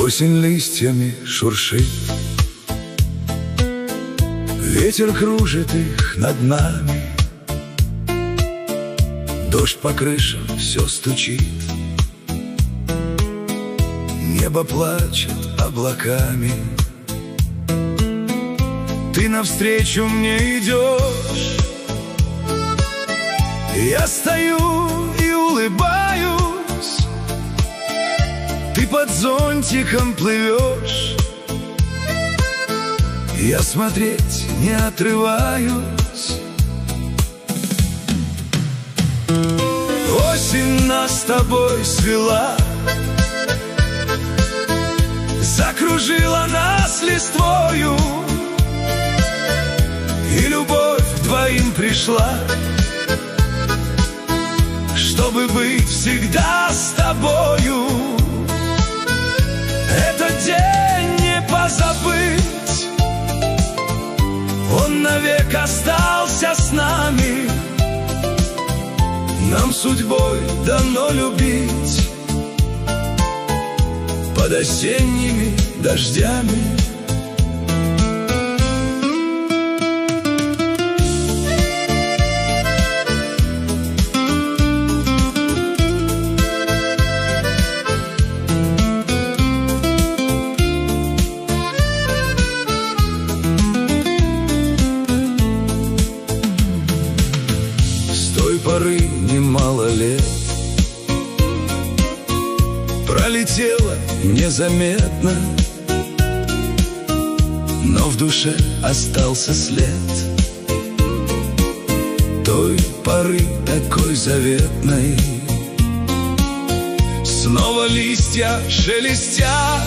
Осень листьями шуршит, ветер кружит их над нами, дождь по крышам все стучит, небо плачет облаками. Ты навстречу мне идешь, я стою и улыбаюсь. Ты под зонтиком плывешь, я смотреть не отрываюсь. Осень нас с тобой свела, закружила нас листвою, и любовь к двоим пришла, чтобы быть всегда с тобою. Этот день не позабыть, он навек остался с нами. Нам судьбой дано любить под осенними дождями. Поры немало лет пролетело незаметно, но в душе остался след той поры такой заветной. Снова листья шелестят,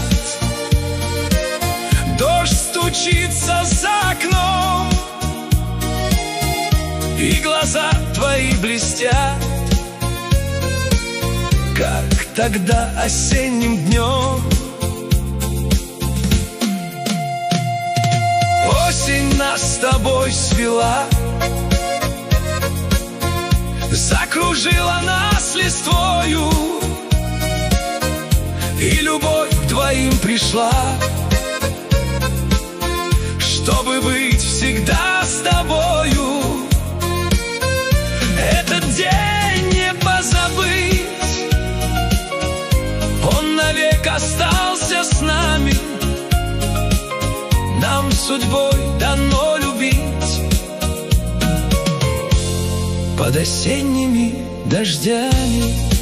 дождь стучится за окном, и глаза твои блестят, как тогда осенним днем. Осень нас с тобой свела, закружила нас листвою, и любовь к двоим пришла, чтобы быть всегда с тобою. Этот день не позабыть, он навек остался с нами. Нам судьбой дано любить под осенними дождями.